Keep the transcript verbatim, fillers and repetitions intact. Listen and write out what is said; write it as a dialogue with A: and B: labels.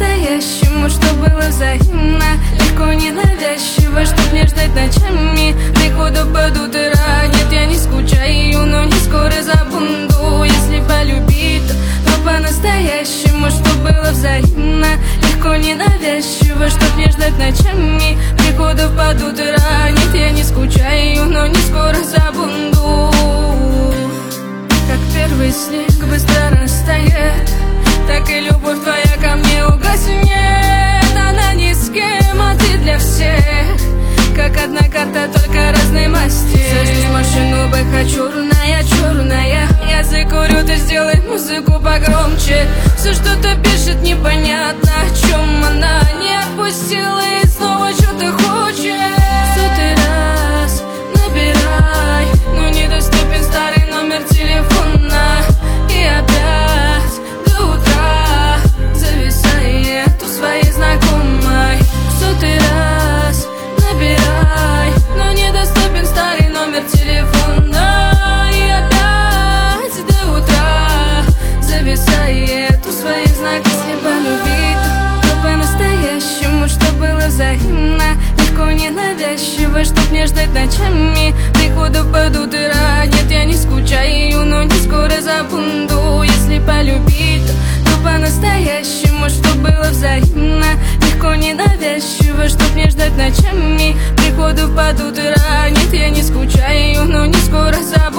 A: по-настоящему, что было взаимно, легко, ненавязчиво, чтоб не ждать ночами прихода под утро. Нет, я не скучаю, но не скоро забуду. Если полюбить, то по-настоящему, что было взаимно, легко, ненавязчиво, чтоб не ждать ночами прихода под утро. Нет, я не скучаю, но не скоро забуду. Как первый снег быстро растает, так и любовь твоя ко мне угаснет. Она ни с кем, а ты для всех, как одна карта, только разной масти. Сажусь в машину, бэха черная, черная. Я закурю, ты сделай музыку погромче. Все что-то пишет, непонятно, о чем она. Не отпустила и снова что-то хочет. Сотый раз набирай, но недоступен старый номер телефона. И опять до утра зависает у своей знакомой. Сотый раз набирай, но недоступен старый номер телефона. И опять до утра зависает у своей знакомой. Если полюбить, то по-настоящему, что было взаимно, легко, ненавязчиво, чтоб не ждать ночами прихода под утро. Нет, я не скучаю, но не скоро забуду. Если полюбить, то по-настоящему, что было взаимно, легко, ненавязчиво, чтоб не ждать ночами прихода под утро. Нет, я не скучаю, но не скоро забуду.